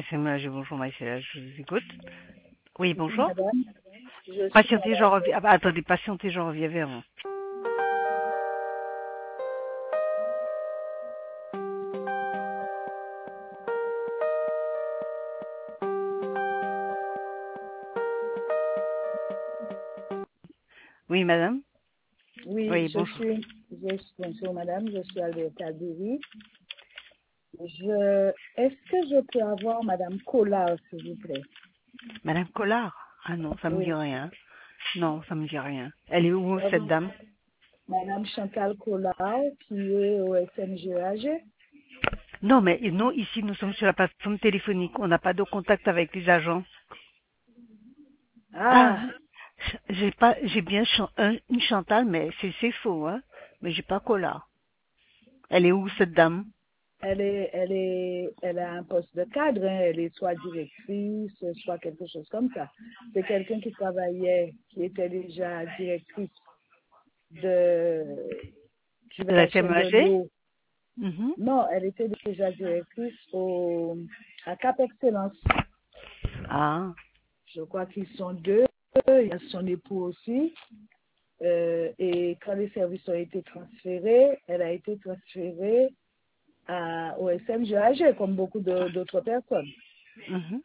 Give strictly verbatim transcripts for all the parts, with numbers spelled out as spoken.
S M H, bonjour, Maïsela, je vous écoute. Oui, Oui, bonjour. madame. Je suis Patientez, j'en madame. reviens. Ah, bah, attendez, patientez, j'en reviens vers vous. Oui, madame. Oui, Oui, je bonjour. suis, je suis, bonjour madame, je suis Alberta Berry. Je, est-ce que je peux avoir madame Collard, s'il vous plaît? Madame Collard. Ah non, ça me dit Oui. rien. Non, ça me dit rien. Elle est où, Euh, cette dame? Madame Chantal Collard, qui est au S M G A G. Non, mais non, ici, nous sommes sur la plateforme téléphonique. On n'a pas de contact avec les agents. Ah, Ah, j'ai pas, j'ai bien Chan- un- une Chantal, mais c'est c'est faux, hein. Mais j'ai pas Collard. Elle est où, cette dame? elle est, elle est, elle a un poste de cadre, hein. Elle est soit directrice, soit quelque chose comme ça. C'est quelqu'un qui travaillait, qui était déjà directrice de, du De la vachon de S M H? l'eau. Mhm. Non, elle était déjà directrice au, à Cap Excellence. Ah, Je crois qu'ils sont deux. Il y a son époux aussi. Euh, et quand les services ont été transférés, elle a été transférée à, au S M G A G, comme beaucoup de- d'autres personnes. mhm.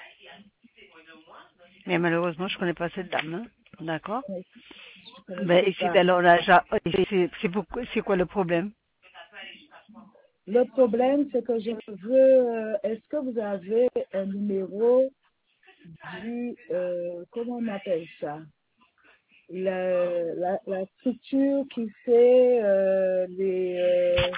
Mais malheureusement, je connais pas cette dame, hein. D'accord? Oui, je ne Ben, connaissais ici, pas. alors là, j'a- c'est c'est beaucoup- c'est quoi le problème? Le problème, c'est que je veux, euh, est-ce que vous avez un numéro du, euh, comment on appelle ça? La, la, la structure qui fait euh, les, euh,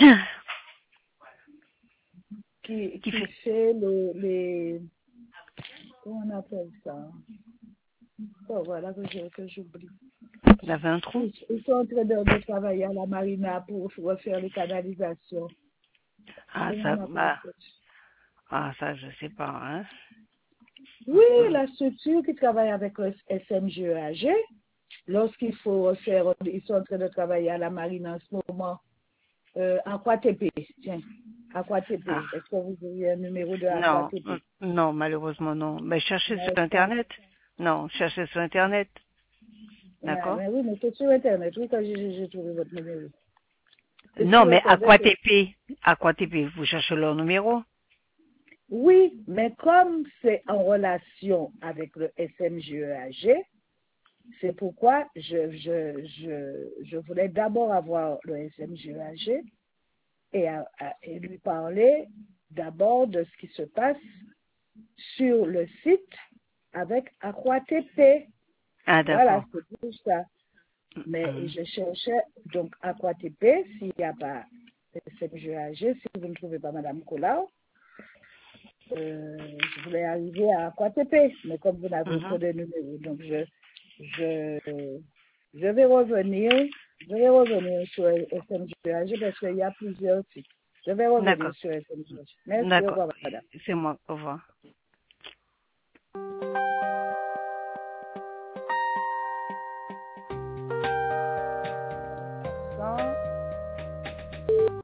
qui, Qui qui fait? fait les, les, comment on appelle ça? Oh, voilà que je- que j'oublie. Il avait un trou? Ils, ils sont en train de, de travailler à la marina pour refaire les canalisations. Ah, Comment ça, on appelle bah, ça? ah, ça, je sais pas, hein. Oui, la structure qui travaille avec le S M G E A G, lorsqu'il faut refaire, ils sont en train de travailler à la marina en ce moment, euh, Aqua T P, tiens, Aqua T P. Ah, Est-ce que vous avez un numéro de Aqua non, T euh, P? non, malheureusement, non. Mais cherchez sur Ouais, ça, Internet. Non, cherchez sur Internet. ouais, D'accord? mais oui, mais c'est sur Internet, oui, quand j'ai j'ai- j'ai trouvé votre numéro. C'est Non, sur mais Internet. Aquatp, Aquatp, vous cherchez leur numéro? Oui, mais comme c'est en relation avec le S M G E A G, c'est pourquoi je, je, je, je voulais d'abord avoir le S M G E A G et, à- à- et lui parler d'abord de ce qui se passe sur le site avec AquaTP. Ah, Voilà, d'accord. c'est tout ça. Mais Hum, je cherchais donc AquaTP, s'il n'y a pas S M G E A G, si vous ne trouvez pas Madame Collard, euh, je voulais arriver à AquaTP, mais comme vous n'avez mhm. pas de numéro, donc je, je, je vais revenir, je vais revenir sur S M G A G parce qu'il y a plusieurs sites. Je vais revenir D'accord, sur S M G A G. Merci, au d'accord. revoir, madame. C'est moi, au revoir.